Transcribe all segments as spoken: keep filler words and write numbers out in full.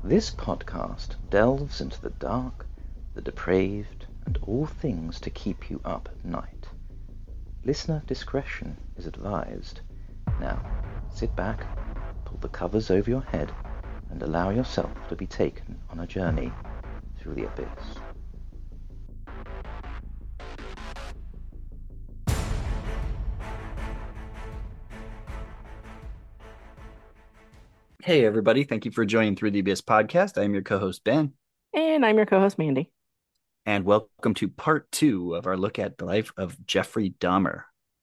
This podcast delves into the dark, the depraved, and all things to keep you up at night. Listener discretion is advised. Now, sit back, pull the covers over your head, and allow yourself to be taken on a journey through the abyss. Hey, everybody. Thank you for joining Through the Abyss podcast. I am your co-host, Ben. And I'm your co-host, Mandy. And welcome to part two of our look at the life of Jeffrey Dahmer.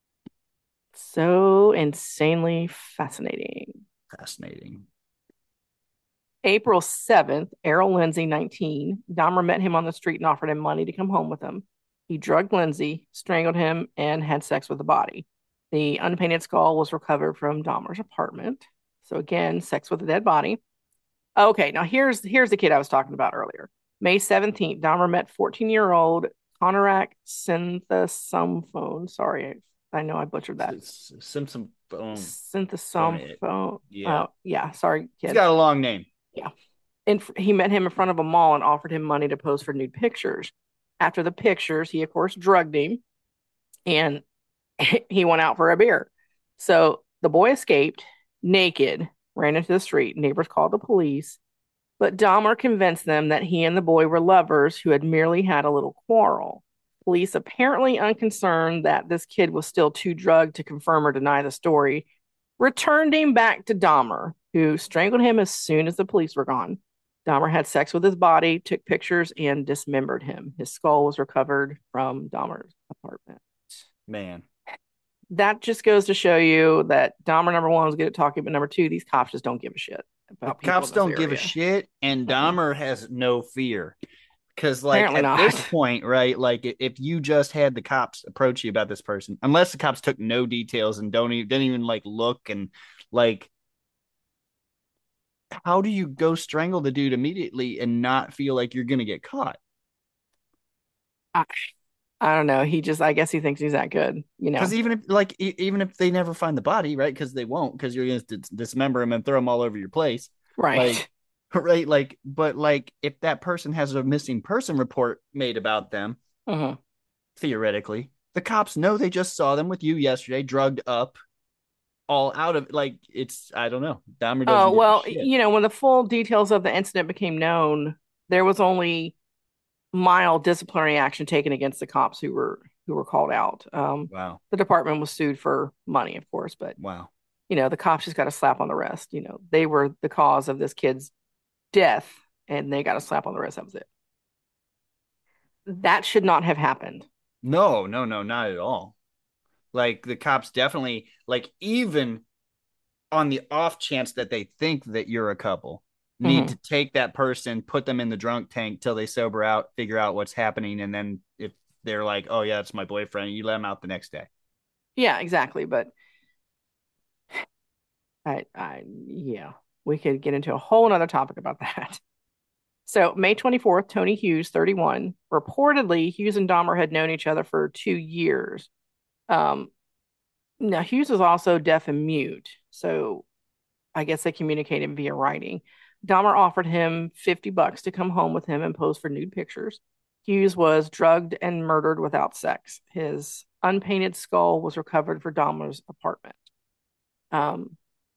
So insanely fascinating. Fascinating. April seventh, Errol Lindsay, nineteen. Dahmer met him on the street and offered him money to come home with him. He drugged Lindsay, strangled him, and had sex with the body. The unpainted skull was recovered from Dahmer's apartment. So again, sex with a dead body. Okay, now here's here's the kid I was talking about earlier. May seventeenth, Dahmer met fourteen-year-old Konarak Synthesomphone. Sorry, I, I know I butchered that. Simpson phone. Synthesomphone. Yeah. Uh, yeah, sorry, kid. He's got a long name. Yeah. And he met him in front of a mall and offered him money to pose for nude pictures. After the pictures, he, of course, drugged him and he went out for a beer. So the boy escaped naked, ran into the street. Neighbors called the police, but Dahmer convinced them that he and the boy were lovers who had merely had a little quarrel. Police, apparently unconcerned that this kid was still too drugged to confirm or deny the story, returned him back to Dahmer, who strangled him as soon as the police were gone. Dahmer had sex with his body, took pictures, and dismembered him. His skull was recovered from Dahmer's apartment. Man. That just goes to show you that Dahmer, number one, was good at talking, but number two, these cops just don't give a shit about the cops don't give a shit, and Dahmer mm-hmm. has no fear. Because, like, Apparently at not. this point, right, like, if you just had the cops approach you about this person, unless the cops took no details and don't even, didn't even, like, look and, like, how do you go strangle the dude immediately and not feel like you're going to get caught? I, I don't know. He just, I guess he thinks he's that good, you know. Because even if, like, even if they never find the body, right, because they won't, because you're going to dismember him and throw him all over your place. Right. Like, right, like, but like, if that person has a missing person report made about them, uh-huh. theoretically, the cops know they just saw them with you yesterday, drugged up, all out of like it's. I don't know. Dahmer doesn't. Oh well, you know, when the full details of the incident became known, there was only mild disciplinary action taken against the cops who were who were called out. Um, wow. The department was sued for money, of course, but wow. You know, the cops just got a slap on the wrist. You know, they were the cause of this kid's death and they got a slap on the wrist. That was it. That should not have happened. No, no, no, not at all. Like the cops definitely, like, even on the off chance that they think that you're a couple, need mm-hmm. to take that person, put them in the drunk tank till they sober out, figure out what's happening, and then if they're like, oh yeah, it's my boyfriend, you let him out the next day. Yeah, exactly. But I, I, yeah, we could get into a whole another topic about that. So May twenty-fourth, Tony Hughes, thirty-one. Reportedly, Hughes and Dahmer had known each other for two years. Um, now, Hughes was also deaf and mute, so I guess they communicated via writing. Dahmer offered him fifty bucks to come home with him and pose for nude pictures. Hughes was drugged and murdered without sex. His unpainted skull was recovered for Dahmer's apartment. Um,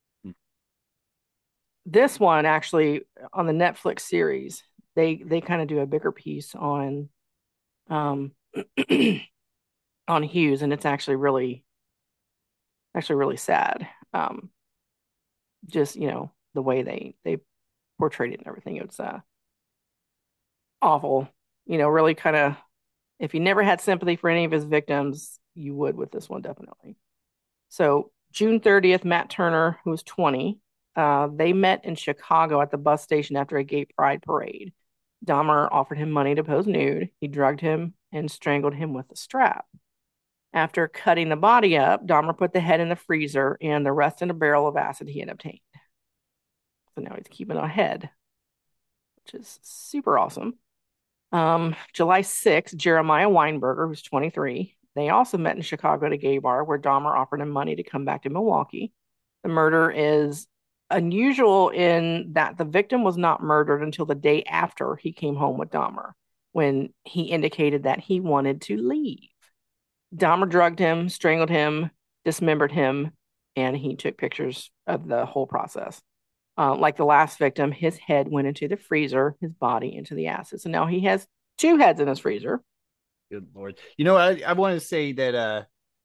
this one actually on the Netflix series, they they kind of do a bigger piece on um on Hughes, and it's actually really actually really sad. Um just, you know, the way they they portrayed it and everything. It's uh awful. You know, really kind of, if you never had sympathy for any of his victims, you would with this one, definitely. So June thirtieth, Matt Turner, who was twenty, Uh, they met in Chicago at the bus station after a gay pride parade. Dahmer offered him money to pose nude. He drugged him and strangled him with a strap. After cutting the body up, Dahmer put the head in the freezer and the rest in a barrel of acid he had obtained. So now he's keeping a head, which is super awesome. Um, July sixth, Jeremiah Weinberger, who's twenty-three. They also met in Chicago at a gay bar where Dahmer offered him money to come back to Milwaukee. The murder is unusual in that the victim was not murdered until the day after he came home with Dahmer, when he indicated that he wanted to leave. Dahmer drugged him, strangled him, dismembered him, and he took pictures of the whole process. Uh, like the last victim, his head went into the freezer, his body into the acid. So now he has two heads in his freezer. Good Lord. You know, I, I want to say that uh,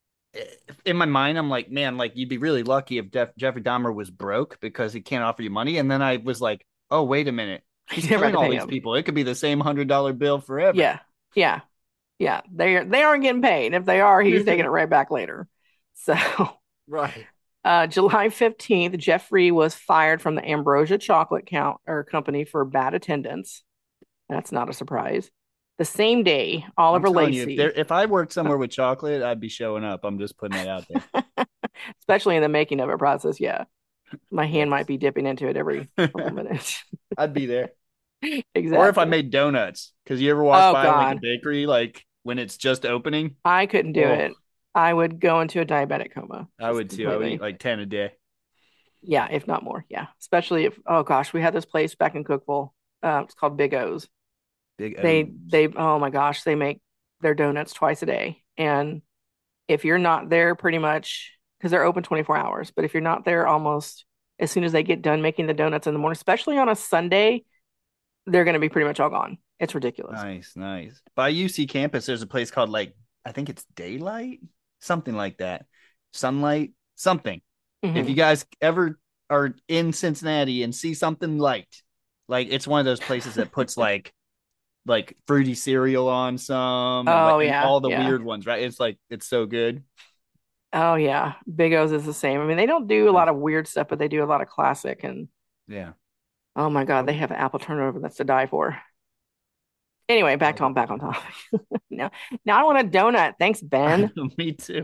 in my mind, I'm like, man, like you'd be really lucky if Jeff, Jeffrey Dahmer was broke because he can't offer you money. And then I was like, oh, wait a minute. He's killing all these him. people. It could be the same one hundred dollar bill forever. Yeah. Yeah. Yeah. They, they aren't getting paid. If they are, he's taking it right back later. So, right. Uh, July fifteenth, Jeffrey was fired from the Ambrosia Chocolate count or company for bad attendance. That's not a surprise. The same day, Oliver Lacey. You, if, there, if I worked somewhere with chocolate, I'd be showing up. I'm just putting that out there. Especially in the making of a process. Yeah. My hand yes. might be dipping into it every couple minutes. I'd be there. Exactly. Or if I made donuts. Because you ever walk oh, by like a bakery, like when it's just opening? I couldn't do oh. it. I would go into a diabetic coma. I would too. Completely. I would eat like ten a day. Yeah, if not more. Yeah. Especially if, oh gosh, we had this place back in Cookeville. Uh, it's called Big O's. Big O's. They, they, oh my gosh, they make their donuts twice a day. And if you're not there pretty much, because they're open twenty-four hours, but if you're not there almost as soon as they get done making the donuts in the morning, especially on a Sunday, they're going to be pretty much all gone. It's ridiculous. Nice, nice. By U C campus, there's a place called like, I think it's Daylight. Something like that. Sunlight, something. Mm-hmm. If you guys ever are in Cincinnati and see something light, like it's one of those places that puts like like fruity cereal on some. Oh, and like, yeah. And all the yeah. weird ones, right? It's like, it's so good. Oh, yeah. Big O's is the same. I mean, they don't do a lot of weird stuff, but they do a lot of classic. And yeah. Oh, my God. They have apple turnover that's to die for. Anyway, back on back on topic. now, now I want a donut. Thanks, Ben. Me too.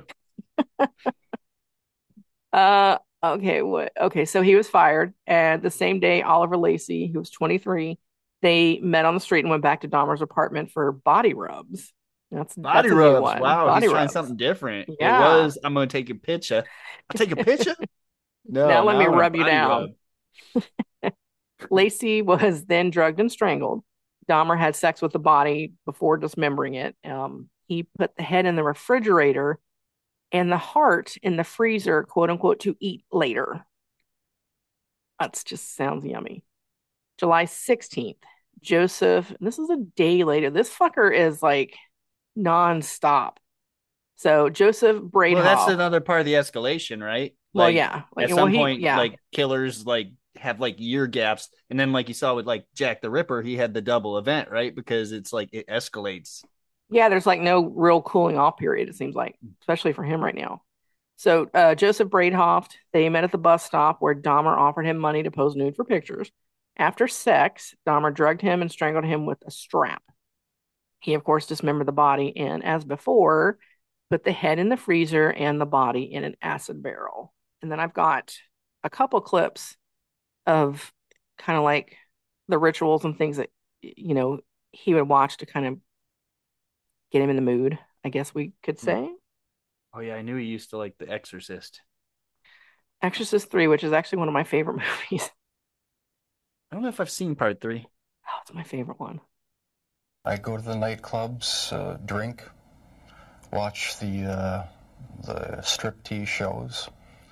uh, okay, what? Okay, so he was fired, and the same day, Oliver Lacey, who was twenty-three, they met on the street and went back to Dahmer's apartment for body rubs. That's body that's rubs. Wow, body he's rubs. trying something different. Yeah. It was. I'm gonna take a picture. I'll take a picture. No, now let now me rub you down. Rub. Lacey was then drugged and strangled. Dahmer had sex with the body before dismembering it. Um, he put the head in the refrigerator and the heart in the freezer, quote unquote, to eat later. That just sounds yummy. July sixteenth, Joseph, this is a day later. This fucker is like nonstop. So Joseph Bradehoff. Well, that's another part of the escalation, right? Well, like, yeah. Like, at some well, he, point, yeah. like killers like have like year gaps, and then like you saw with like Jack the Ripper, he had the double event, right? Because it's like it escalates. Yeah, there's like no real cooling off period, it seems like, especially for him right now. So uh, Joseph Bradehoff, they met at the bus stop where Dahmer offered him money to pose nude for pictures. After sex, Dahmer drugged him and strangled him with a strap. He, of course, dismembered the body and, as before, put the head in the freezer and the body in an acid barrel. And then I've got a couple clips of kind of like the rituals and things that, you know, he would watch to kind of get him in the mood, I guess we could say. Oh, yeah, I knew he used to like The Exorcist. Exorcist three, which is actually one of my favorite movies. I don't know if I've seen part three. Oh, it's my favorite one. I go to the nightclubs, uh, drink, watch the uh, the striptease shows,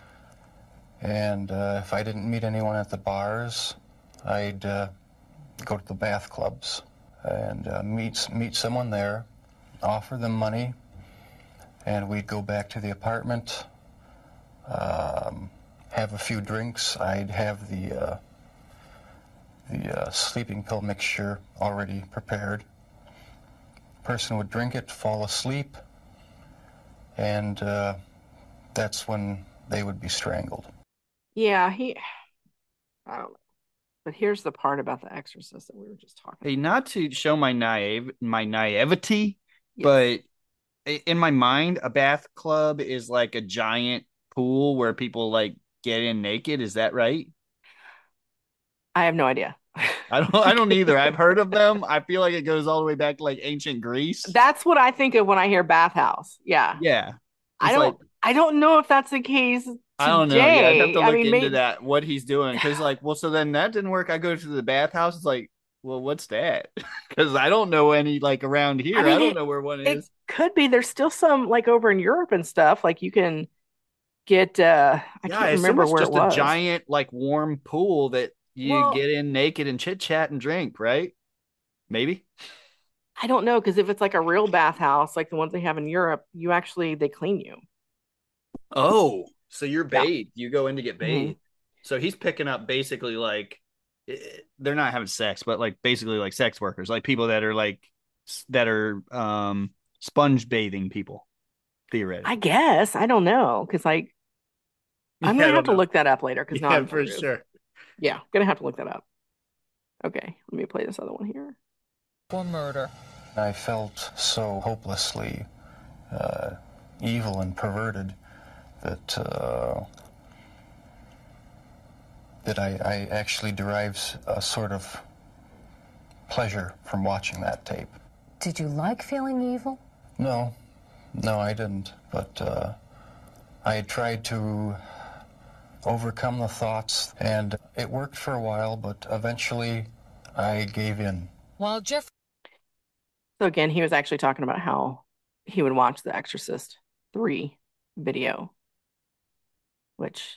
and uh, if I didn't meet anyone at the bars, I'd uh, go to the bath clubs and uh, meet meet someone there, offer them money, and we'd go back to the apartment, um, have a few drinks. I'd have the uh, the uh, sleeping pill mixture already prepared. Person would drink it, fall asleep, and uh, that's when they would be strangled. Yeah, he, I don't know. But here's the part about The Exorcist that we were just talking hey, about. Not to show my naive, my naivety, yes. But in my mind, a bath club is like a giant pool where people like get in naked. Is that right? I have no idea. I don't I don't either. I've heard of them. I feel like it goes all the way back to like ancient Greece. That's what I think of when I hear bathhouse. Yeah. Yeah. I don't like, I don't know if that's the case I don't know. Yeah, I'd have today. to I look mean, into maybe that, what he's doing. Because, like, well, so then that didn't work. I go to the bathhouse. It's like, well, what's that? Because I don't know any, like, around I here. I mean don't it know where one it is. could be there's still some like over in Europe and stuff. Like you can get uh I Yeah, I can't assume remember it's where it just a was. giant, like, warm pool that you Well, get in naked and chit chat and drink, right? Maybe. I don't know because if it's like a real bathhouse, like the ones they have in Europe, you actually they clean you. Oh, so you're Yeah. bathed. You go in to get hmm bathed. So he's picking up basically like eh, they're not having sex, but like basically like sex workers, like people that are like s- that are um sponge bathing people, I theoretically. guess. I don't know. Because like I'm Yeah, I gonna have don't to know. look that up later because now Yeah, I'm for curious. sure. Yeah, gonna have to look that up. Okay, let me play this other one here. For murder. I felt so hopelessly uh, evil and perverted that uh, that I, I actually derive a sort of pleasure from watching that tape. Did you like feeling evil? No, no, I didn't. But uh, I had tried to overcome the thoughts, and it worked for a while, but eventually I gave in. While Jeff So again, he was actually talking about how he would watch The Exorcist three video, which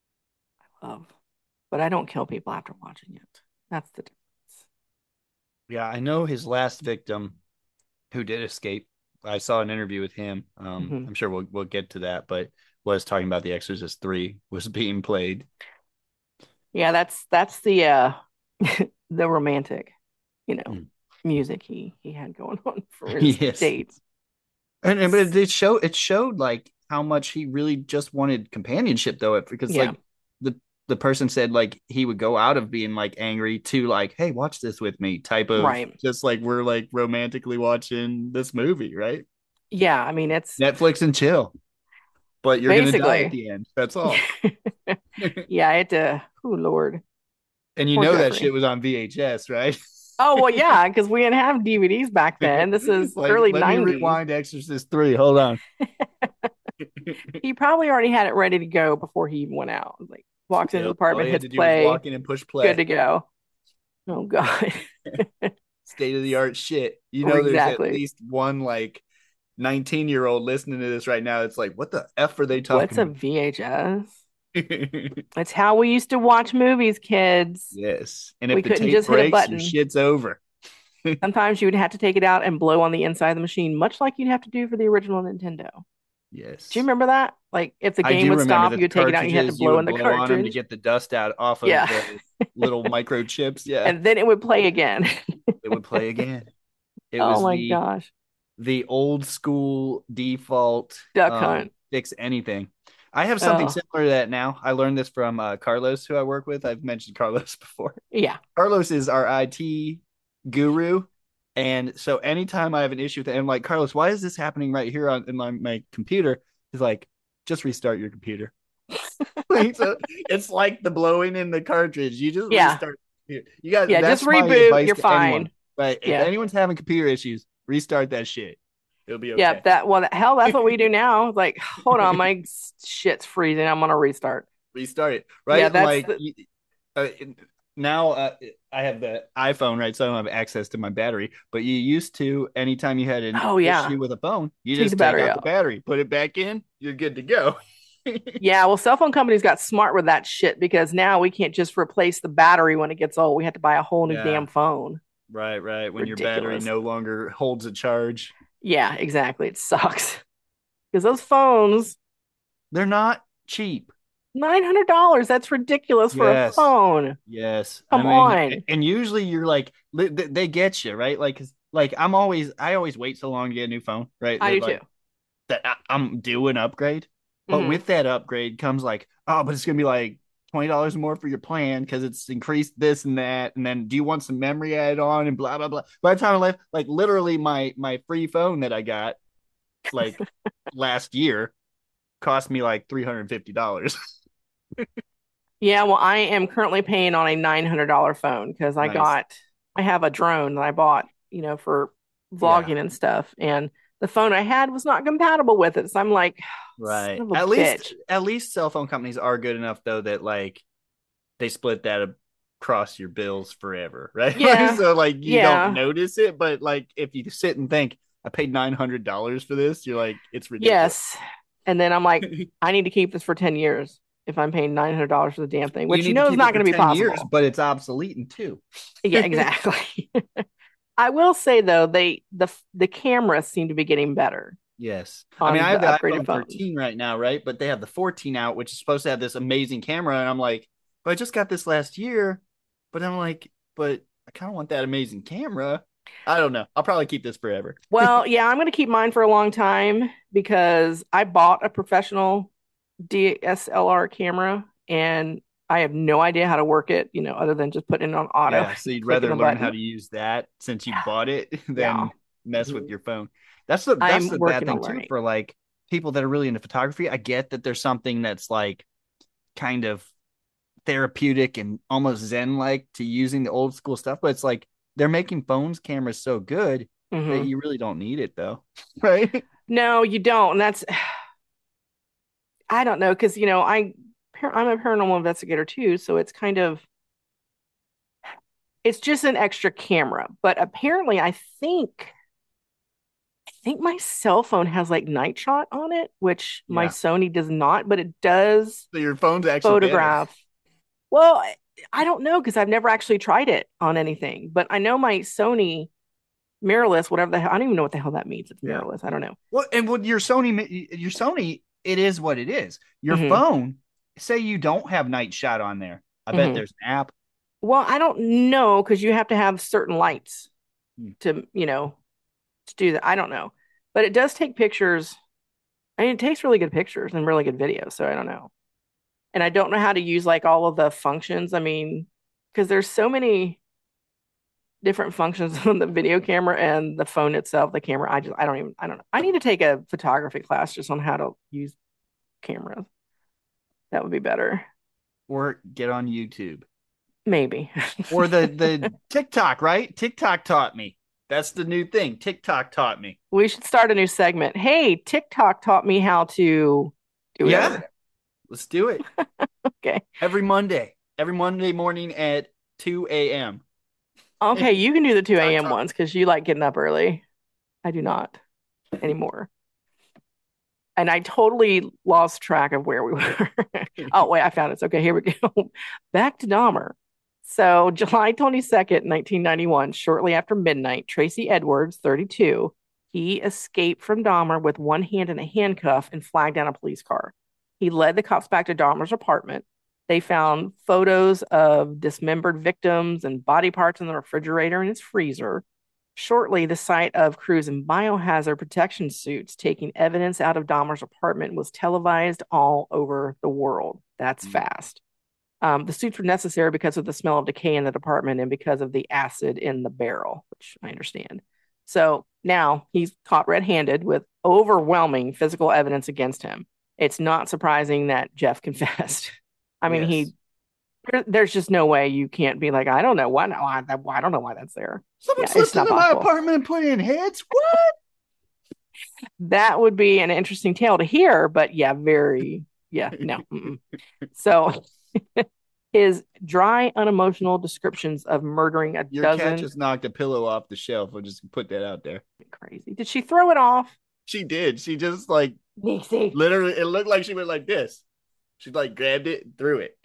I love, but I don't kill people after watching it. That's the difference. Yeah, I know his last victim who did escape. I saw an interview with him. Um, hmm I'm sure we'll we'll get to that, but was talking about The Exorcist three was being played. Yeah, that's that's the uh the romantic, you know, Mm. music he he had going on for his Yes. dates. And, and but it did show it showed like how much he really just wanted companionship though, because Yeah, like the the person said like he would go out of being like angry to like, hey, watch this with me type of right. just like we're like romantically watching this movie, right? Yeah, I mean it's Netflix and chill. But you're gonna die at basically. the end. That's all. Yeah, I had to. Oh Lord, And you poor know that shit Jeffrey. was on V H S, right? Oh well, yeah, because we didn't have D V Ds back then. This is Like, early let me nineties. rewind Exorcist three. Hold on. He probably already had it ready to go before he even went out. Like walks into the Yep. All apartment, you had hits to do was play, walk in and push good play. to go. Oh God. State of the art shit. You know, there's at Exactly. least one like nineteen year old listening to this right now. It's like, what the F are they What's a talking V H S? about? It's how we used to watch movies, kids. Yes. And We if the couldn't tape just hit a breaks, your button. shit's over. Sometimes you would have to take it out and blow on the inside of the machine, much like you'd have to do for the original Nintendo. Do you Yes. remember that? Like if the I game do would remember stop, that you the would take it out and you had to cartridges you blow in would the blow on them to cartridge. get the dust out off of Yeah. the little microchips. Yeah. And then it would play again. It would play again. It Oh was my the gosh. the old school default Duck um Hunt. fix anything. I have something Oh, similar to that now. I learned this from uh, Carlos, who I work with. I've mentioned Carlos before. yeah. Carlos is our I T guru. And so anytime I have an issue with it, I'm like, Carlos, why is this happening right here on in my, my computer? He's like, just restart your computer. Like, so it's like the blowing in the cartridge. You just Yeah. restart. You guys, Yeah. Just that's my reboot. advice You're to anyone. fine. Right? If Yeah. anyone's having computer issues, restart that shit. It'll be Yeah. okay. That, well, hell, that's what we do now. Like, hold on, my shit's freezing. I'm going to restart. Restart it, Yeah. right? That's Like the, you- uh, now, uh, I have the iPhone, right? So I don't have access to my battery. But you used to, anytime you had an oh, yeah. issue with a phone, you Take the just take battery out the out. battery, put it back in, you're good to go. Yeah. Well, cell phone companies got smart with that shit because now we can't just replace the battery when it gets old. We have to buy a whole new Yeah. damn phone. Right, right. When your battery Ridiculous. no longer holds a charge, Yeah. Exactly. It sucks because those phones, they're not cheap. nine hundred dollars. That's ridiculous for a Yes. phone. Yes. Come I mean, on. and usually you're like, li- they they get you, right? Like, 'cause, like I'm always, I always wait so long to get a new phone, right? I That do like too. that I, I'm due an upgrade. But Mhm. with that upgrade comes like, oh, but it's gonna be like twenty dollars more for your plan because it's increased this and that. And then do you want some memory added on and blah blah blah. By the time I left, like literally my my free phone that I got like last year cost me like three hundred fifty dollars. Yeah, well, I am currently paying on a nine hundred dollars phone because I Nice. got, I have a drone that I bought, you know, for Yeah. vlogging and stuff. And the phone I had was not compatible with it. So I'm like, Right. son of a At least bitch. at least cell phone companies are good enough though that like they split that across your bills forever, right? Like, Yeah. so like you don't Yeah. notice it, but like if you sit and think, I paid nine hundred dollars for this, you're like, it's ridiculous. Yes. And then I'm like, I need to keep this for ten years if I'm paying nine hundred dollars for the damn thing, You which you need to know is keep it not for going to be ten years, possible. but it's obsolete in two. Yeah, exactly. I will say though, they the the cameras seem to be getting better Yes. I mean, on I the have the upgraded iPhone phones. thirteen right now, right? But they have the fourteen out, which is supposed to have this amazing camera. And I'm like, but I just got this last year. But I'm like, but I kind of want that amazing camera. I don't know. I'll probably keep this forever. Well, yeah, I'm going to keep mine for a long time because I bought a professional D S L R camera and I have no idea how to work it, you know, other than just putting it on auto, Yeah. So you'd clicking rather a learn how button. to use that since you Yeah. bought it Yeah. than mess with Mhm. your phone. That's the that's I'm the bad working on thing too learning. for like people that are really into photography. I get that there's something that's like kind of therapeutic and almost zen like to using the old school stuff, but it's like they're making phones cameras so good that Mhm. you really don't need it though. Right? No, you don't. And that's, I don't know, because, you know, I, I'm a paranormal investigator too. So it's kind of, it's just an extra camera. But apparently, I think, I think my cell phone has like night shot on it, which my Yeah. Sony does not, but it does So your phone's actually better. photograph. Well, I- I don't know because I've never actually tried it on anything, but I know my Sony mirrorless, whatever the hell, I don't even know what the hell that means. It's Yeah. mirrorless. I don't know. Well, and with your Sony, your Sony, it is what it is. Your Mhm. phone, say you don't have night shot on there. I bet Mhm. there's an app. Well, I don't know because you have to have certain lights Hmm. to, you know, to do that. I don't know, but it does take pictures. I mean, it takes really good pictures and really good videos. So I don't know. And I don't know how to use like all of the functions. I mean, because there's so many different functions on the video camera and the phone itself, the camera. I just, I don't even, I don't know. I need to take a photography class just on how to use cameras. That would be better. Or get on YouTube. Maybe. Or the the TikTok, right? TikTok taught me. That's the new thing. TikTok taught me. We should start a new segment. Hey, TikTok taught me how to do Yeah. whatever. Let's do it. Okay. Every Monday. Every Monday morning at two a.m. Okay, you can do the two Talk, a.m. talk. ones because you like getting up early. I do not anymore. And I totally lost track of where we were. Oh, wait, I found it. It's okay. Here we go. Back to Dahmer. So, July twenty-second, nineteen ninety-one, shortly after midnight, Tracy Edwards, thirty-two, he escaped from Dahmer with one hand in a handcuff and flagged down a police car. He led the cops back to Dahmer's apartment. They found photos of dismembered victims and body parts in the refrigerator and his freezer. Shortly, the sight of crews in biohazard protection suits taking evidence out of Dahmer's apartment was televised all over the world. That's Mhm. fast. Um, the suits were necessary because of the smell of decay in the department and because of the acid in the barrel, which I understand. So now he's caught red handed with overwhelming physical evidence against him. It's not surprising that Jeff confessed. I mean, Yes. he there, there's just no way you can't be like, I don't know why, why that, I don't know why that's there. Someone Yeah, slipped it's not into my possible. apartment and put in heads. What? That would be an interesting tale to hear, but yeah, very, yeah, no. Mm-mm. So his dry, unemotional descriptions of murdering a Your dozen. cat just knocked a pillow off the shelf. I'll just put that out there. Crazy. Did she throw it off? She did. She just like Nixie. literally, it looked like she went like this. She like grabbed it and threw it.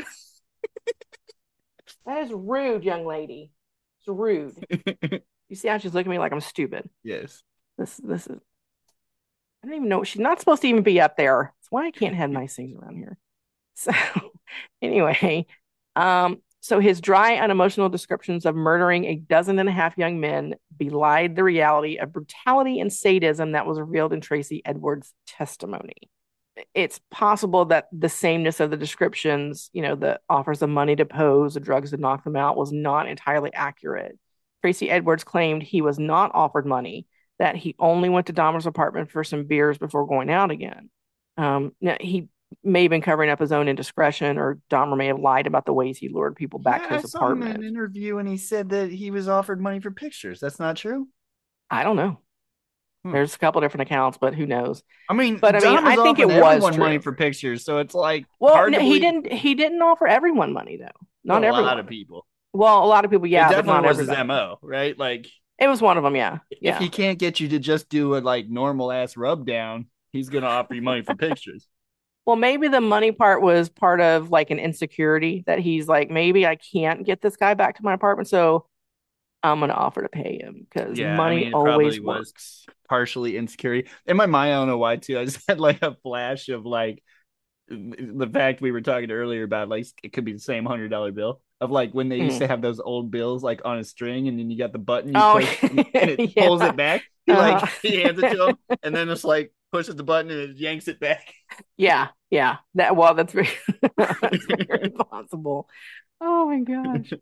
That is rude, young lady. It's rude. You see how she's looking at me like I'm stupid. Yes. This this is I don't even know. She's not supposed to even be up there. That's why I can't have nice things around here. So anyway, um, so his dry, unemotional descriptions of murdering a dozen and a half young men belied the reality of brutality and sadism that was revealed in Tracy Edwards' testimony. It's possible that the sameness of the descriptions, you know, the offers of money to pose, the drugs to knock them out, was not entirely accurate. Tracy Edwards claimed he was not offered money, that he only went to Dahmer's apartment for some beers before going out again. Um, now, he may have been covering up his own indiscretion, or Dahmer may have lied about the ways he lured people back Yeah, to I his saw him in apartment. an interview and he said that he was offered money for pictures. That's not true. I don't know. Hmm. There's a couple different accounts, but who knows? I mean, But I mean, Dom I is think it offering was everyone money true. for pictures, so it's like Well, hard no, to he believe. didn't. He didn't offer everyone money though. Not a everyone. lot of people. Well, a lot of people, yeah, it but definitely not was his everybody. M O, right? Like, It was one of them, yeah, if yeah. he can't get you to just do a like normal ass rub down, he's gonna offer you money for pictures. Well, maybe the money part was part of like an insecurity that he's like, maybe I can't get this guy back to my apartment, so I'm gonna offer to pay him because Yeah, I money mean, it always probably was works. partially insecurity. In my mind, I don't know why too. I just had like a flash of like the fact we were talking earlier about, like it could be the same hundred dollar bill of like when they used Mhm. to have those old bills like on a string, and then you got the button you Oh, push and it pulls yeah. it back. He like Uh-huh. he hands it to him, and then it's like pushes the button and it yanks it back. Yeah, yeah. That well, that's very that's very possible. Oh my gosh.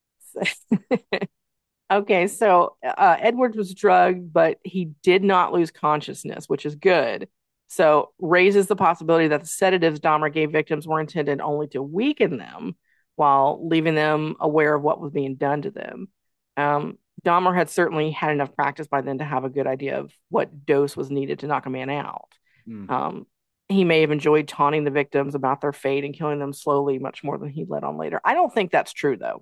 Okay, so uh, Edwards was drugged, but he did not lose consciousness, which is good. So raises the possibility that the sedatives Dahmer gave victims were intended only to weaken them while leaving them aware of what was being done to them. Um, Dahmer had certainly had enough practice by then to have a good idea of what dose was needed to knock a man out. Mm. Um, he may have enjoyed taunting the victims about their fate and killing them slowly, much more than he let on later. I don't think that's true, though.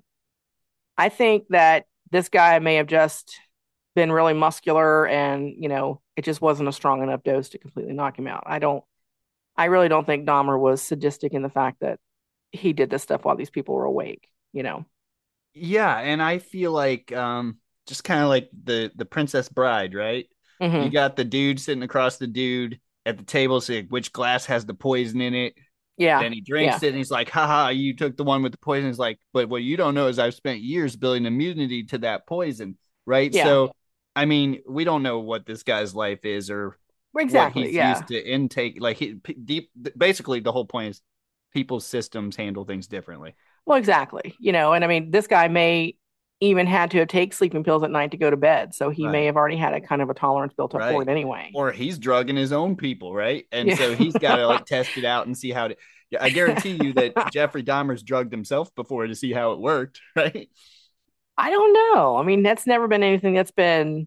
I think that this guy may have just been really muscular and, you know, it just wasn't a strong enough dose to completely knock him out. I don't, I really don't think Dahmer was sadistic in the fact that he did this stuff while these people were awake, you know? Yeah, and I feel like um just kind of like the the Princess Bride, right? You Mm-hmm. got the dude sitting across the dude at the table saying which glass has the poison in it. Yeah. Then he drinks Yeah. it and he's like, haha, you took the one with the poison. He's like, but what you don't know is I've spent years building immunity to that poison, right? Yeah. So, I mean, we don't know what this guy's life is or what Exactly. he's Yeah. used to intake. Like, he deep, basically, the whole point is people's systems handle things differently. Well, exactly. You know, and I mean, this guy may even had to take sleeping pills at night to go to bed. So he may Right. have already had a kind of a tolerance built up for Right. it anyway. Or he's drugging his own people, right? And Yeah. so he's got to like test it out and see how to. Yeah, I guarantee you that Jeffrey Dahmer's drugged himself before to see how it worked, right? I don't know. I mean, that's never been anything that's been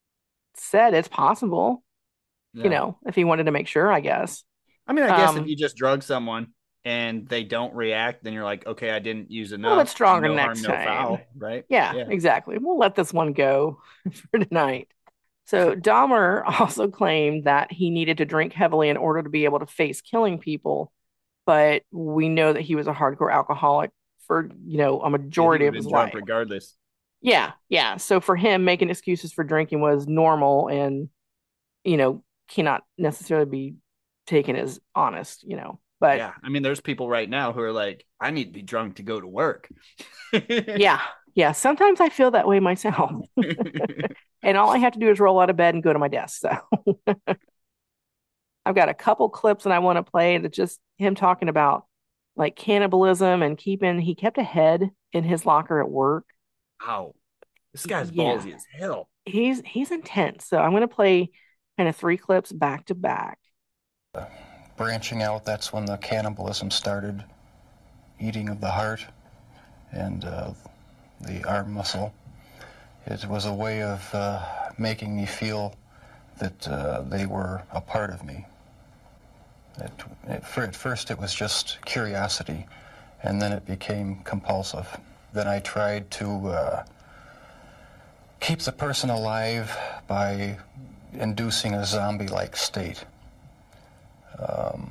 said. It's possible, you Yeah. know, if he wanted to make sure, I guess. I mean, I guess if Um, you just drug someone and they don't react, then you're like, okay, I didn't use a little bit enough. stronger No harm, next no time. foul, right? Yeah, Yeah. exactly. We'll let this one go for tonight. So Dahmer also claimed that he needed to drink heavily in order to be able to face killing people, but we know that he was a hardcore alcoholic for, you know, a Yeah, he majority would of have his been drunk life. regardless. Yeah, yeah. So for him, making excuses for drinking was normal and, you know, cannot necessarily be taken as honest, you know. But Yeah. I mean, there's people right now who are like, I need to be drunk to go to work. yeah, yeah. Sometimes I feel that way myself. And all I have to do is roll out of bed and go to my desk. So I've got a couple clips that I want to play that just him talking about like cannibalism and keeping, he kept a head in his locker at work. Wow. This guy's Yeah, ballsy as hell. he's he's intense. So I'm going to play kind of three clips back to back. Branching out, that's when the cannibalism started, eating of the heart and uh, the arm muscle. It was a way of uh, making me feel that uh, they were a part of me. It, it, for, at first it was just curiosity, and then it became compulsive. Then I tried to uh, keep the person alive by inducing a zombie-like state. Um,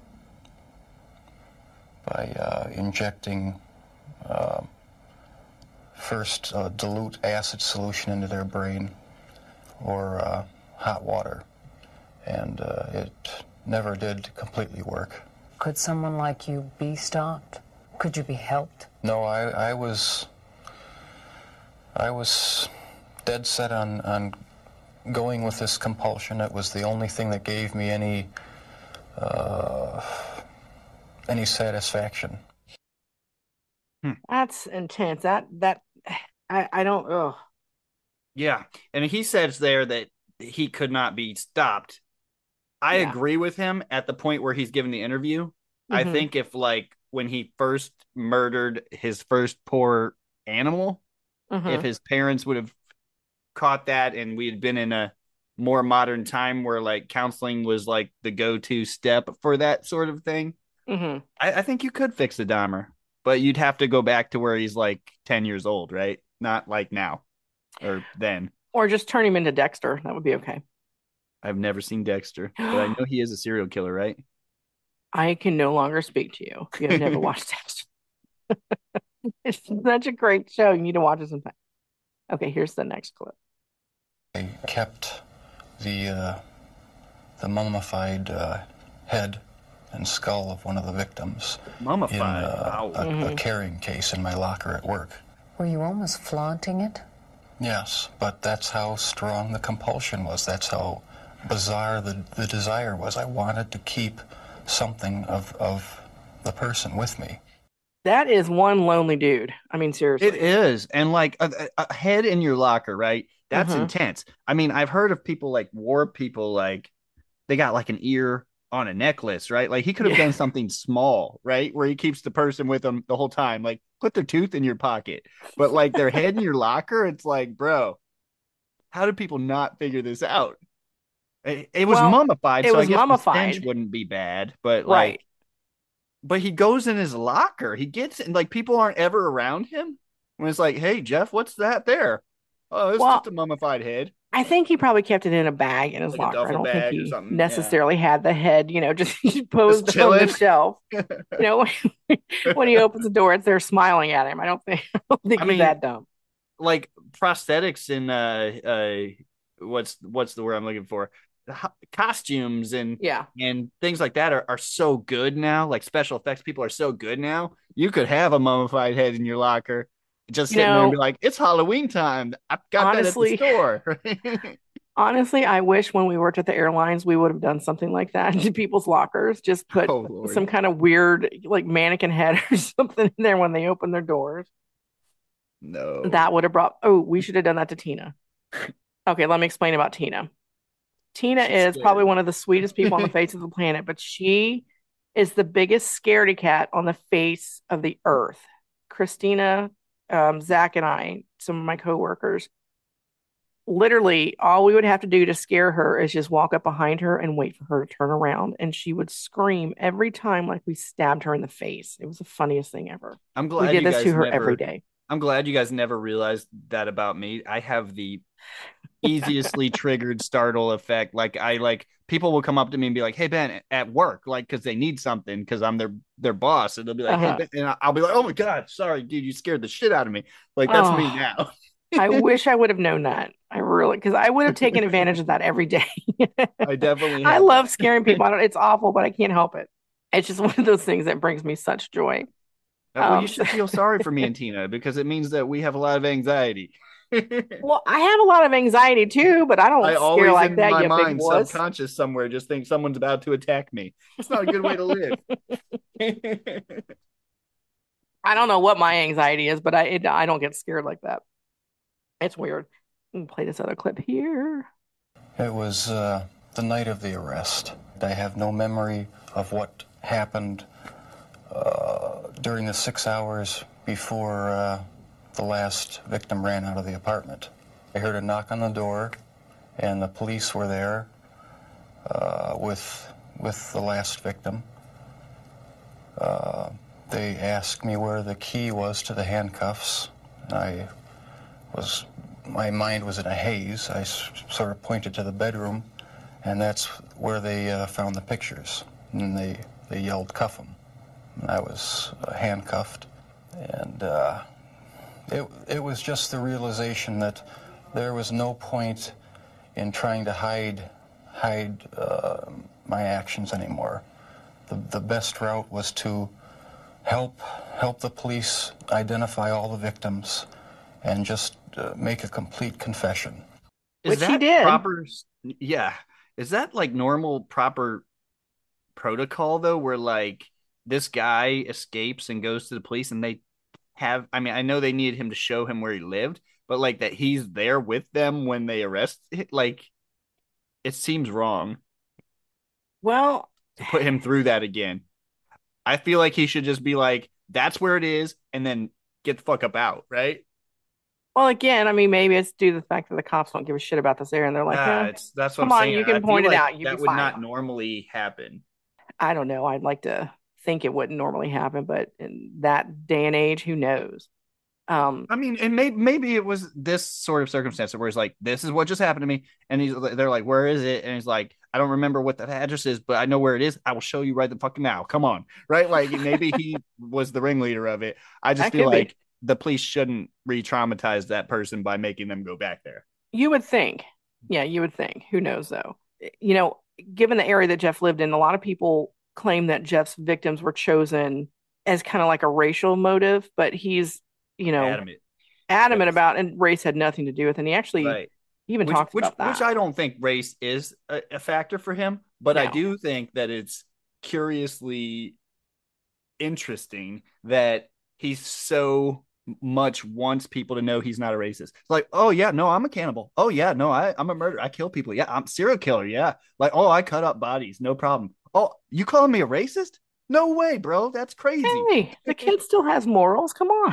by uh, injecting uh, first uh, dilute acid solution into their brain or uh, hot water, and uh, it never did completely work. Could someone like you be stopped? Could you be helped? No, I, I was I was dead set on, on going with this compulsion. It was the only thing that gave me any uh, any satisfaction. That's intense. That that I I don't. Oh, Yeah. And he says there that he could not be stopped. I yeah. agree with him at the point where he's giving the interview. I Mhm. think if like when he first murdered his first poor animal, if Mhm. his parents would have caught that and we had been in a more modern time where like counseling was like the go-to step for that sort of thing, Mm-hmm. I, I think you could fix the Dahmer, but you'd have to go back to where he's like ten years old, right? Not like now or then. Or just turn him into Dexter. That would be okay. I've never seen Dexter, but I know he is a serial killer, right? I can no longer speak to you if you have never watched Dexter. It's such a great show. You need to watch it sometime. Okay, here's the next clip. They kept the uh, the mummified uh, head and skull of one of the victims Mummified. in uh, Wow. a, Mm-hmm. a carrying case in my locker at work. Were you almost flaunting it? Yes, but that's how strong the compulsion was. That's how bizarre the, the desire was. I wanted to keep something of, of the person with me. That is one lonely dude. I mean, seriously. It is. And like a, a head in your locker, right? That's Mhm. intense. I mean, I've heard of people like war people, like they got like an ear on a necklace, right? Like he could have Yeah. done something small, right? Where he keeps the person with him the whole time. Like put their tooth in your pocket, but like their head in your locker, it's like, bro, how do people not figure this out? It, it was Well, mummified, it so was I guess the stench mummified. wouldn't be bad, but Right. like, but he goes in his locker. He gets in, like people aren't ever around him when it's like, hey, Jeff, what's that there? Oh, it's Well, just a mummified head. I think he probably kept it in a bag in his Like a locker. I duffel don't think bag or he something, yeah. necessarily had the head, you know, just posed on the chilling. shelf. You know, when he opens the door, it's there smiling at him. I don't think, I don't think I he's mean, that dumb. Like prosthetics and uh, uh, what's what's the word I'm looking for? Ho- Costumes and Yeah. and things like that are, are so good now. Like special effects people are so good now. You could have a mummified head in your locker, just You sitting there and know, be like, "It's Halloween time. I got that at the honestly, store." honestly, I wish when we worked at the airlines, we would have done something like that to people's lockers. Just put Oh Lord. some kind of weird, like mannequin head or something in there when they open their doors. No. That would have brought, oh, we should have done that to Tina. Okay, let me explain about Tina. Tina She's is probably scared. one of the sweetest people on the face of the planet, but she is the biggest scaredy cat on the face of the earth. Christina, um, Zach, and I, some of my coworkers, literally all we would have to do to scare her is just walk up behind her and wait for her to turn around, and she would scream every time like we stabbed her in the face. It was the funniest thing ever. I'm We glad did you this guys to her never every day. I'm glad you guys never realized that about me. I have the easiestly triggered startle effect. Like I like people will come up to me and be like, "Hey Ben, at work," like because they need something because I'm their their boss, and they'll be like, Uh-huh. "Hey Ben," and I'll be like, "Oh my god, sorry, dude, you scared the shit out of me." Like that's me Oh. now. I wish I would have known that. I really, because I would have taken advantage of that every day. I definitely. I have love that. scaring people. I don't, it's awful, but I can't help it. It's just one of those things that brings me such joy. Uh, well, Um, you should feel sorry for me and Tina because it means that we have a lot of anxiety. Well, I have a lot of anxiety too, but I don't I scare always, like in that, my you big mind, wuss. subconscious somewhere, just think someone's about to attack me. It's not a good way to live. I don't know what my anxiety is, but I it, I don't get scared like that. It's weird. Let me play this other clip here. It was uh, the night of the arrest. I have no memory of what happened uh, during the six hours before uh, the last victim ran out of the apartment. I heard a knock on the door, and the police were there uh, with with the last victim. Uh, they asked me where the key was to the handcuffs. I was, my mind was in a haze. I s- sort of pointed to the bedroom, and that's where they uh, found the pictures. And they, they yelled, "Cuff him." And I was uh, handcuffed, and uh, it, it was just the realization that there was no point in trying to hide, hide uh, my actions anymore. The, the best route was to help, help the police identify all the victims and just uh, make a complete confession. Is Which he that did. proper? Yeah. Is that like normal, proper protocol though, where like this guy escapes and goes to the police and they have, I mean, I know they needed him to show him where he lived, but like that he's there with them when they arrest it, like it seems wrong Well, to put him through that again. I feel like he should just be like, that's where it is, and then get the fuck up out, right? Well, again, I mean, maybe it's due to the fact that the cops don't give a shit about this area, and they're like, Yeah, eh, it's that's what I'm come on, saying. you I can feel point it like out, you'd be that would fine. not normally happen. I don't know. I'd like to think it wouldn't normally happen, but in that day and age, who knows? Um, I mean, and maybe maybe it was this sort of circumstance where he's like, "This is what just happened to me," and he's they're like, "Where is it?" And he's like, "I don't remember what that address is, but I know where it is. I will show you right the fucking now. Come on, right?" Like maybe he was the ringleader of it. I just that feel could be. like the police shouldn't re-traumatize that person by making them go back there. You would think. Yeah, you would think. Who knows, though? You know, given the area that Jeff lived in, a lot of people claim that Jeff's victims were chosen as kind of like a racial motive, but he's, you know, Adamant, adamant yes. about, and race had nothing to do with it. And he actually Right. even Which talks which about which that. I don't think race is a, a factor for him, but I No. do think that it's curiously interesting that he's so much wants people to know he's not a racist. It's like, oh yeah, no, I'm a cannibal. Oh yeah, no, I, I'm a murderer. I kill people. Yeah, I'm a serial killer. Yeah. Like, oh, I cut up bodies. No problem. Oh, you calling me a racist? No way, bro. That's crazy. Hey, the kid still has morals. Come on.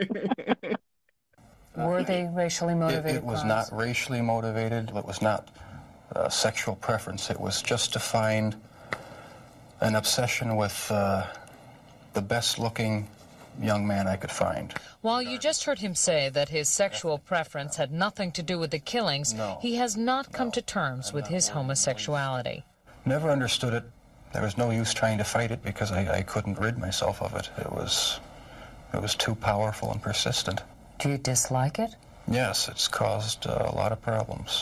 Were they racially It, motivated it was crimes? not racially motivated. It was not uh, sexual preference. It was just to find an obsession with uh, the best-looking young man I could find. While you just heard him say that his sexual preference had nothing to do with the killings, No. he has not come No. to terms I'm with not his worried. homosexuality. Never understood it. There was no use trying to fight it because I, I couldn't rid myself of it. It was, it was too powerful and persistent. Do you dislike it? Yes, it's caused uh, a lot of problems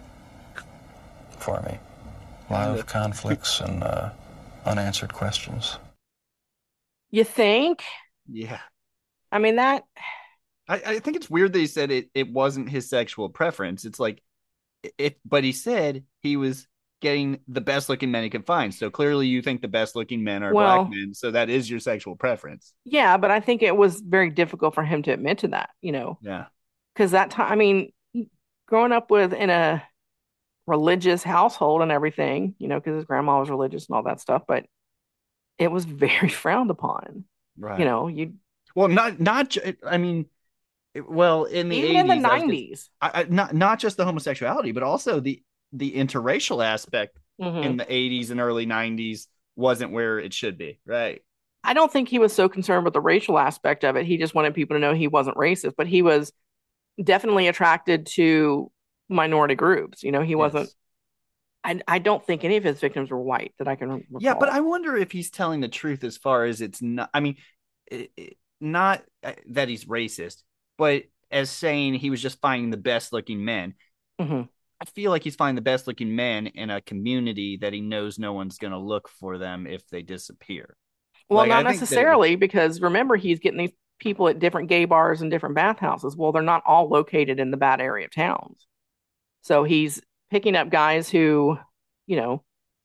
for me. A lot of conflicts and uh, unanswered questions. You think? Yeah. I mean, that, I, I think it's weird that he said it, it wasn't his sexual preference. It's like it, but he said he was getting the best looking men he could find. So clearly you think the best looking men are Well- black men. So that is your sexual preference. yeah, but I think it was very difficult for him to admit to that, you know, Yeah. because that time, I mean, growing up with in a religious household and everything, you know, because his grandma was religious and all that stuff, but it was very frowned upon. Right. You know, you Well, not not. ju- I mean, it- well, in the even in the eighties, I was gonna- nineties. I, I, not not just the homosexuality, but also the the interracial aspect Mhm. in the eighties and early nineties wasn't where it should be. Right. I don't think he was so concerned with the racial aspect of it. He just wanted people to know he wasn't racist, but he was definitely attracted to minority groups. You know, he wasn't. Yes. I I don't think any of his victims were white that I can recall. Yeah, but I wonder if he's telling the truth as far as it's not. I mean, it, it- not uh, that he's racist, but as saying he was just finding the best looking men. Mhm. I feel like he's finding the best looking men in a community that he knows no one's going to look for them if they disappear. Well, Like, I not think that it was- necessarily, because remember, he's getting these people at different gay bars and different bathhouses. Well, they're not all located in the bad area of towns. So he's picking up guys who, you know,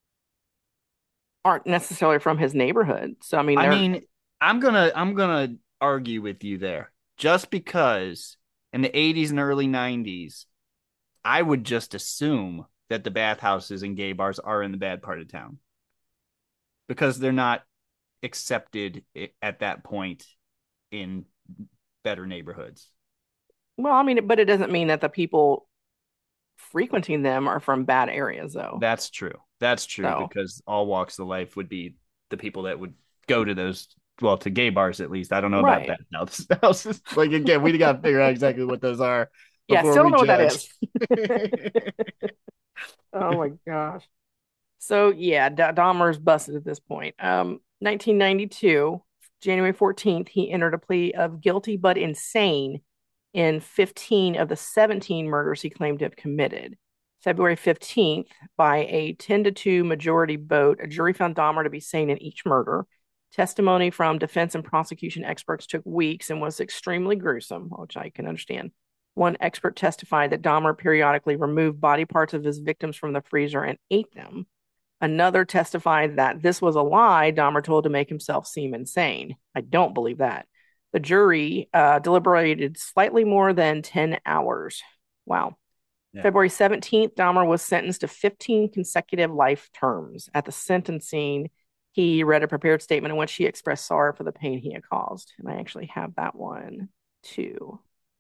aren't necessarily from his neighborhood. So I mean, I they're mean, I'm gonna I'm gonna argue with you there. Just because in the eighties and early nineties, I would just assume that the bathhouses and gay bars are in the bad part of town because they're not accepted i- at that point in better neighborhoods. well, I mean, but it doesn't mean that the people frequenting them are from bad areas, though. That's true. That's true So- because all walks of life would be the people that would go to those, well, to gay bars at least. I don't know Right. about that now. Houses, like again, we got to figure out exactly what those are. Yeah, before still we don't know what that judge. Oh my gosh. So yeah, D- Dahmer's busted at this point. Um, nineteen ninety-two, January fourteenth, he entered a plea of guilty but insane in fifteen of the seventeen murders he claimed to have committed. February fifteenth, by a ten to two majority vote, a jury found Dahmer to be sane in each murder. Testimony from defense and prosecution experts took weeks and was extremely gruesome, which I can understand. One expert testified that Dahmer periodically removed body parts of his victims from the freezer and ate them. Another testified that this was a lie Dahmer told to make himself seem insane. I don't believe that. The jury uh, deliberated slightly more than ten hours. Wow. Yeah. February seventeenth, Dahmer was sentenced to fifteen consecutive life terms. At the sentencing, he read a prepared statement in which he expressed sorrow for the pain he had caused. And I actually have that one too.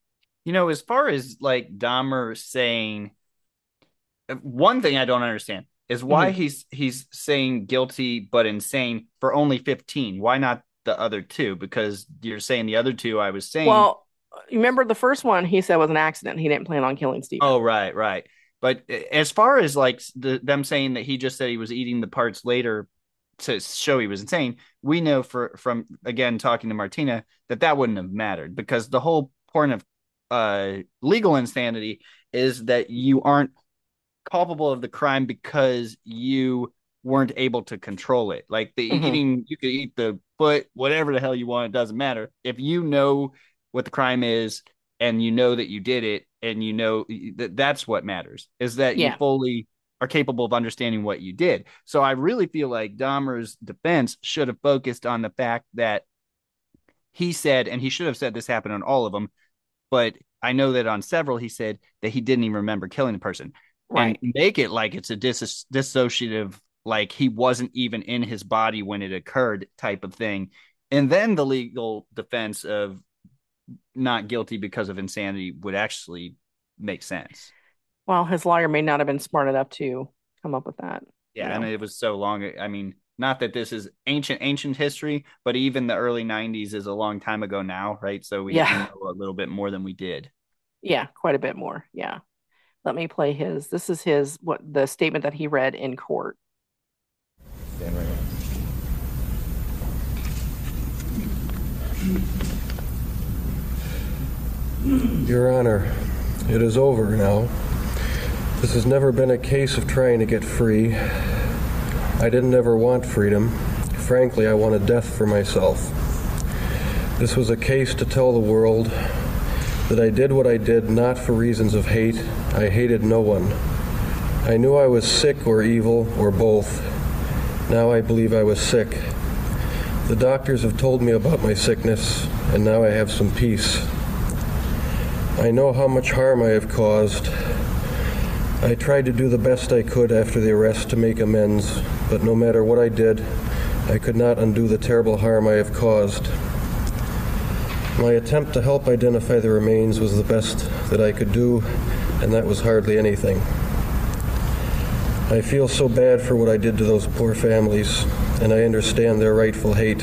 You know, as far as like Dahmer saying, one thing I don't understand is why mm-hmm. he's he's saying guilty but insane for only fifteen. Why not the other two? Because you're saying the other two I was saying. Well, you remember the first one he said was an accident. He didn't plan on killing Stephen. Oh, right, right. But as far as like the, them saying that he just said he was eating the parts later to show he was insane, we know for from, again, talking to Martina, that that wouldn't have mattered, because the whole point of uh, legal insanity is that you aren't culpable of the crime because you weren't able to control it. Like the mm-hmm. eating, you could eat the foot, whatever the hell you want, it doesn't matter. If you know what the crime is and you know that you did it, and you know that that's what matters, is that yeah. you fully are capable of understanding what you did. So I really feel like Dahmer's defense should have focused on the fact that he said, and he should have said this happened on all of them, but I know that on several he said that he didn't even remember killing the person. Right. And make it like it's a dis- dissociative, like he wasn't even in his body when it occurred type of thing. And then the legal defense of not guilty because of insanity would actually make sense. Well, his lawyer may not have been smart enough to come up with that. Yeah, you know? And it was so long. I mean, not that this is ancient, ancient history, but even the early nineties is a long time ago now, right? So we yeah. know a little bit more than we did. Yeah, quite a bit more. Yeah. Let me play his. This is his, what the statement that he read in court. Stand right here. Your Honor, it is over now. This has never been a case of trying to get free. I didn't ever want freedom. Frankly, I wanted death for myself. This was a case to tell the world that I did what I did not for reasons of hate. I hated no one. I knew I was sick or evil or both. Now I believe I was sick. The doctors have told me about my sickness, and now I have some peace. I know how much harm I have caused. I tried to do the best I could after the arrest to make amends, but no matter what I did, I could not undo the terrible harm I have caused. My attempt to help identify the remains was the best that I could do, and that was hardly anything. I feel so bad for what I did to those poor families, and I understand their rightful hate.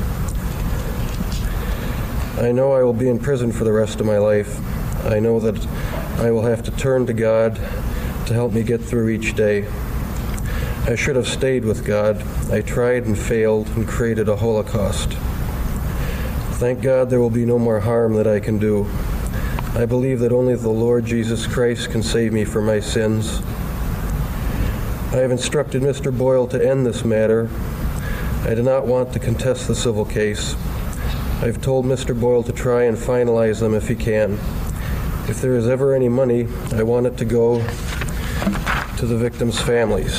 I know I will be in prison for the rest of my life. I know that I will have to turn to God to help me get through each day. I should have stayed with God. I tried and failed and created a holocaust. Thank God there will be no more harm that I can do. I believe that only the Lord Jesus Christ can save me from my sins. I have instructed Mister Boyle to end this matter. I do not want to contest the civil case. I've told Mister Boyle to try and finalize them if he can. If there is ever any money, I want it to go to the victims' families.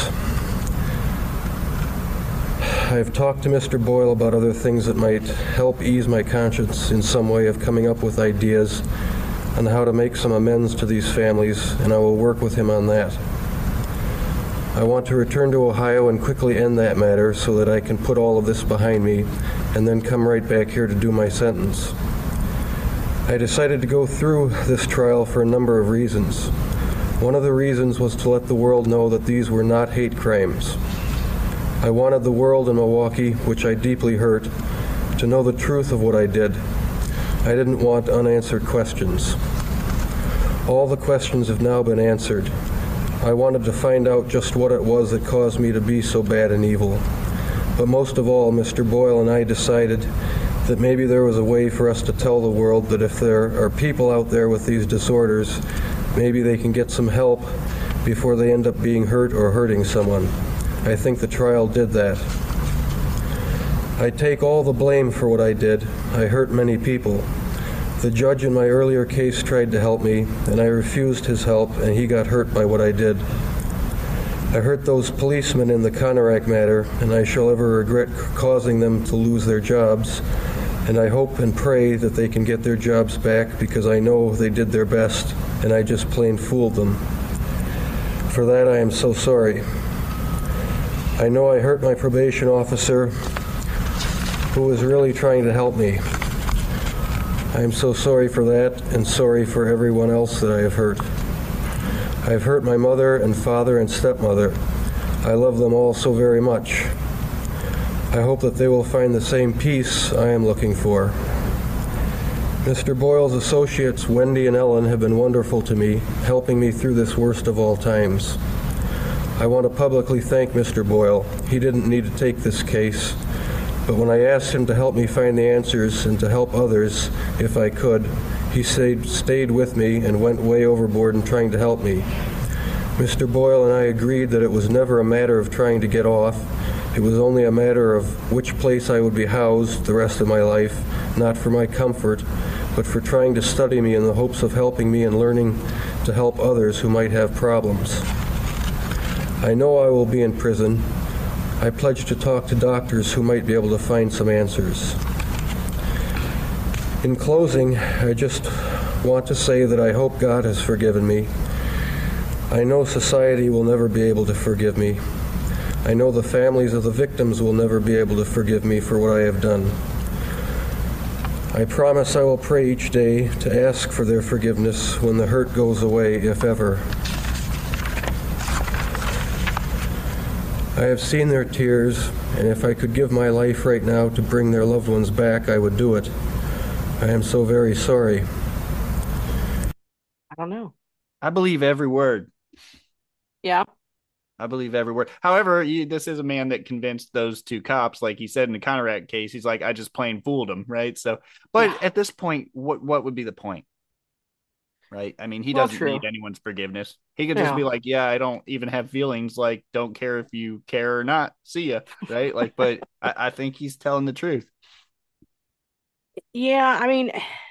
I've talked to Mister Boyle about other things that might help ease my conscience in some way of coming up with ideas on how to make some amends to these families, and I will work with him on that. I want to return to Ohio and quickly end that matter so that I can put all of this behind me and then come right back here to do my sentence. I decided to go through this trial for a number of reasons. One of the reasons was to let the world know that these were not hate crimes. I wanted the world in Milwaukee, which I deeply hurt, to know the truth of what I did. I didn't want unanswered questions. All the questions have now been answered. I wanted to find out just what it was that caused me to be so bad and evil. But most of all, Mister Boyle and I decided that maybe there was a way for us to tell the world that if there are people out there with these disorders, maybe they can get some help before they end up being hurt or hurting someone. I think the trial did that. I take all the blame for what I did. I hurt many people. The judge in my earlier case tried to help me, and I refused his help, and he got hurt by what I did. I hurt those policemen in the Conorak matter, and I shall ever regret causing them to lose their jobs, and I hope and pray that they can get their jobs back because I know they did their best, and I just plain fooled them. For that I am so sorry. I know I hurt my probation officer, who was really trying to help me. I am so sorry for that, and sorry for everyone else that I have hurt. I have hurt my mother and father and stepmother. I love them all so very much. I hope that they will find the same peace I am looking for. Mister Boyle's associates, Wendy and Ellen, have been wonderful to me, helping me through this worst of all times. I want to publicly thank Mister Boyle. He didn't need to take this case, but when I asked him to help me find the answers and to help others, if I could, he stayed, stayed with me and went way overboard in trying to help me. Mister Boyle and I agreed that it was never a matter of trying to get off. It was only a matter of which place I would be housed the rest of my life, not for my comfort, but for trying to study me in the hopes of helping me and learning to help others who might have problems. I know I will be in prison. I pledge to talk to doctors who might be able to find some answers. In closing, I just want to say that I hope God has forgiven me. I know society will never be able to forgive me. I know the families of the victims will never be able to forgive me for what I have done. I promise I will pray each day to ask for their forgiveness when the hurt goes away, if ever. I have seen their tears, and if I could give my life right now to bring their loved ones back, I would do it. I am so very sorry. I don't know. I believe every word. Yeah. I believe every word. However, you, this is a man that convinced those two cops, like he said in the Conrad case. He's like, I just plain fooled him, right? So, but Yeah. at this point, what what would be the point, right? I mean, he Well, doesn't true. need anyone's forgiveness. He could just Yeah. be like, yeah, I don't even have feelings. Like, don't care if you care or not. See ya, right? Like, but I, I think he's telling the truth. Yeah, I mean,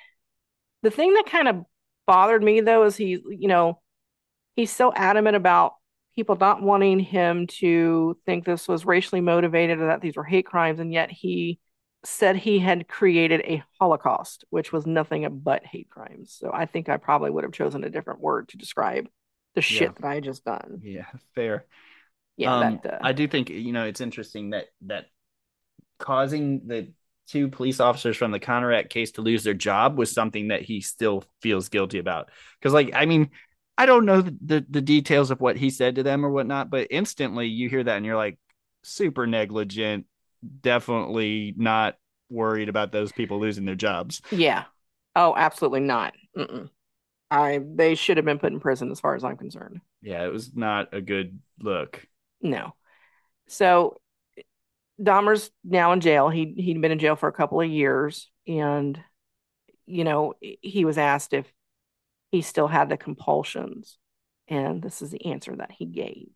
the thing that kind of bothered me though is he, you know, he's so adamant about people not wanting him to think this was racially motivated or that these were hate crimes, and yet he said he had created a Holocaust, which was nothing but hate crimes. So I think I probably would have chosen a different word to describe the shit Yeah. that I had just done. Yeah, fair. Yeah, um, that uh, I do think, you know, it's interesting that that causing the two police officers from the Conrad case to lose their job was something that he still feels guilty about. Because, like, I mean, I don't know the, the, the details of what he said to them or whatnot, but instantly you hear that and you're like, super negligent, definitely not worried about those people losing their jobs. yeah. Oh, absolutely not. Mm-mm. I they should have been put in prison as far as I'm concerned. Yeah, it was not a good look. No. So Dahmer's now in jail. He he'd been in jail for a couple of years, and you know, he was asked if he still had the compulsions, and this is the answer that he gave.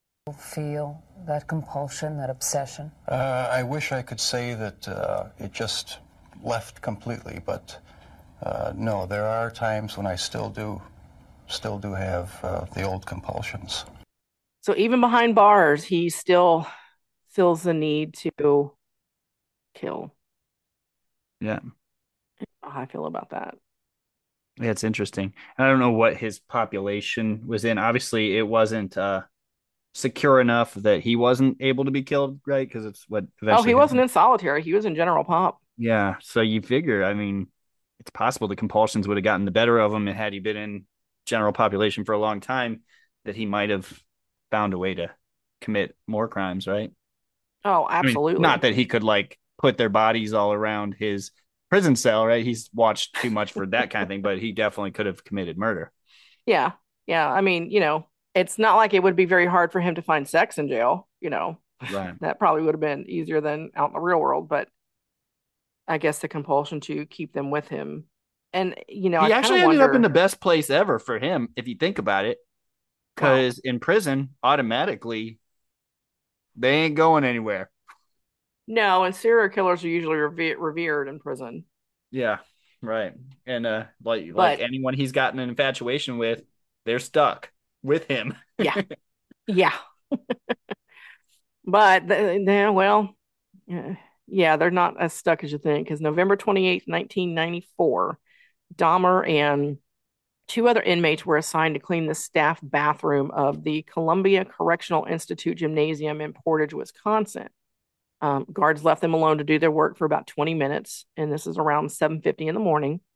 Feel that compulsion, that obsession? Uh, I wish I could say that uh, it just left completely, but uh, no, there are times when I still do, still do have uh, the old compulsions. So even behind bars, he still feels the need to kill. Yeah. How I feel about that. Yeah, it's interesting. I don't know what his population was in. Obviously, it wasn't uh, secure enough that he wasn't able to be killed, right? Because it's what eventually. Oh, he wasn't happened. in solitary. He was in general pop. Yeah, so you figure, I mean, it's possible the compulsions would have gotten the better of him, and had he been in general population for a long time, that he might have found a way to commit more crimes, right? Oh, I mean, absolutely. not that he could like put their bodies all around his prison cell, right? He's watched too much for that kind of thing, but he definitely could have committed murder. Yeah. Yeah. I mean, you know, it's not like it would be very hard for him to find sex in jail, you know. Right. That probably would have been easier than out in the real world, but I guess the compulsion to keep them with him. And, you know, He I actually kind of ended wonder, up in the best place ever for him, if you think about it. Because in prison, automatically, they ain't going anywhere. No, and serial killers are usually reve- revered in prison. Yeah, right. And uh, like But- like anyone he's gotten an infatuation with, they're stuck with him. Yeah. Yeah. But, th- yeah, well, yeah, yeah, they're not as stuck as you think, because November twenty-eighth, nineteen ninety-four, Dahmer and two other inmates were assigned to clean the staff bathroom of the Columbia Correctional Institute Gymnasium in Portage, Wisconsin. Um, guards left them alone to do their work for about twenty minutes, and this is around seven fifty in the morning.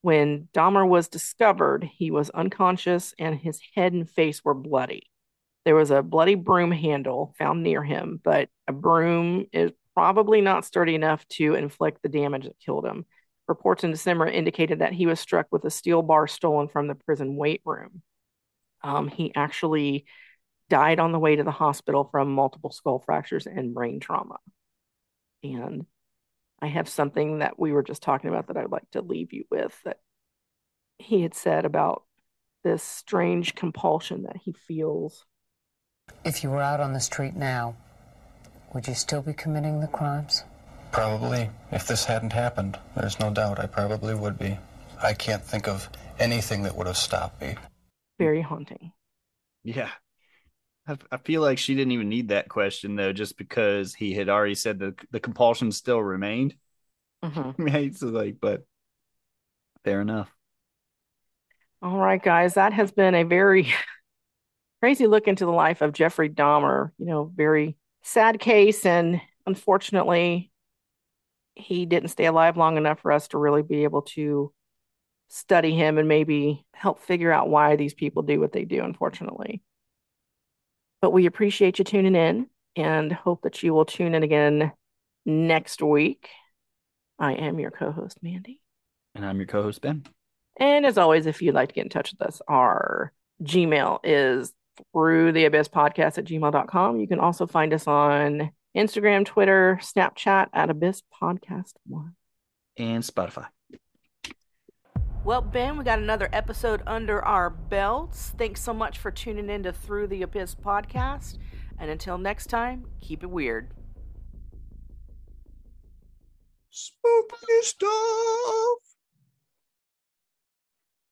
When Dahmer was discovered, he was unconscious and his head and face were bloody. There was a bloody broom handle found near him, but a broom is probably not sturdy enough to inflict the damage that killed him. Reports in December indicated that he was struck with a steel bar stolen from the prison weight room. Um, he actually died on the way to the hospital from multiple skull fractures and brain trauma. And I have something that we were just talking about that I'd like to leave you with, that he had said about this strange compulsion that he feels. If you were out on the street now, would you still be committing the crimes? Probably. If this hadn't happened, there's no doubt I probably would be. I can't think of anything that would have stopped me. Very haunting. Yeah. I, I feel like she didn't even need that question, though, just because he had already said that the compulsion still remained. Mm-hmm. Right? So, like, but fair enough. All right, guys. That has been a very crazy look into the life of Jeffrey Dahmer. You know, very sad case. And unfortunately, he didn't stay alive long enough for us to really be able to study him and maybe help figure out why these people do what they do, unfortunately. But we appreciate you tuning in and hope that you will tune in again next week. I am your co-host, Mandy. And I'm your co-host, Ben. And as always, if you'd like to get in touch with us, our Gmail is through the abyss podcast at gmail dot com. You can also find us on Instagram, Twitter, Snapchat at Abyss Podcast One. And Spotify. Well, Ben, we got another episode under our belts. Thanks so much for tuning in to Through the Abyss podcast. And until next time, keep it weird. Spooky stuff.